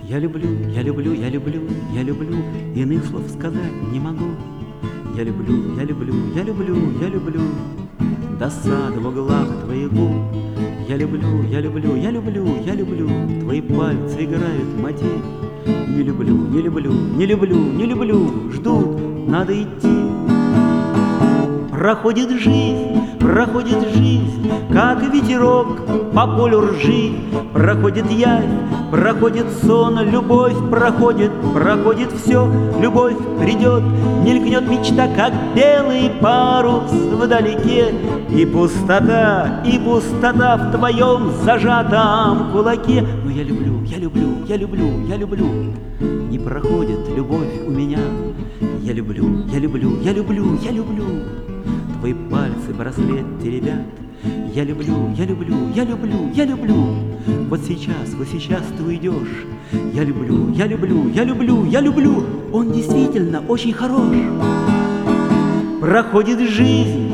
Я люблю, я люблю, я люблю, я люблю, иных слов сказать не могу. Я люблю, я люблю, я люблю, я люблю досаду в углах твоих губ. Я люблю, я люблю, я люблю, я люблю, твои пальцы играют мотив. Не люблю, не люблю, не люблю, не люблю, ждут, надо идти. Проходит жизнь, как ветерок по полю ржи. Проходит явь, проходит сон, любовь проходит, проходит все, любовь придет. Мелькнет мечта, как белый парус вдалеке. И пустота в твоем зажатом кулаке. Но я люблю, я люблю, я люблю, я люблю, не проходит любовь у меня. Я люблю, я люблю, я люблю, я люблю, твои пальцы браслет теребят. Я люблю, я люблю, я люблю, я люблю, вот сейчас ты уйдешь. Я люблю, я люблю, я люблю, я люблю, он действительно очень хорош. Проходит жизнь,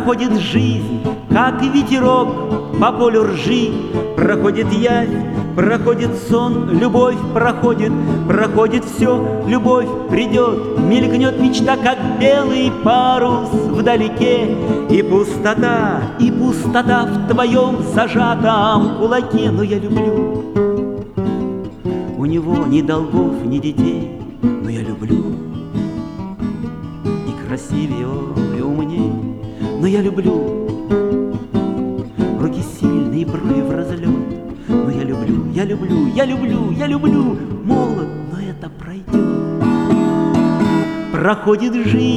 как ветерок по полю ржи. Проходит явь, проходит сон, любовь проходит, проходит все, любовь придет. Мелькнет мечта, как белый парус вдалеке. И пустота в твоем зажатом кулаке. Но я люблю, у него ни долгов, ни детей. Но я люблю, и красивее, и умней. Но я люблю, руки сильные, брови в разлет. Но я люблю, я люблю, я люблю, я люблю, молод, но это пройдет. Проходит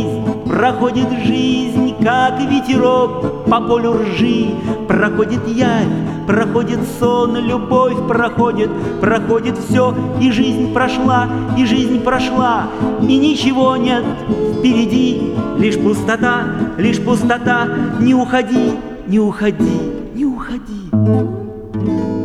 жизнь, как ветерок по полю ржи. Проходит явь, проходит сон, любовь проходит, проходит все, и жизнь прошла, и ничего нет впереди. Лишь пустота, не уходи, не уходи, не уходи.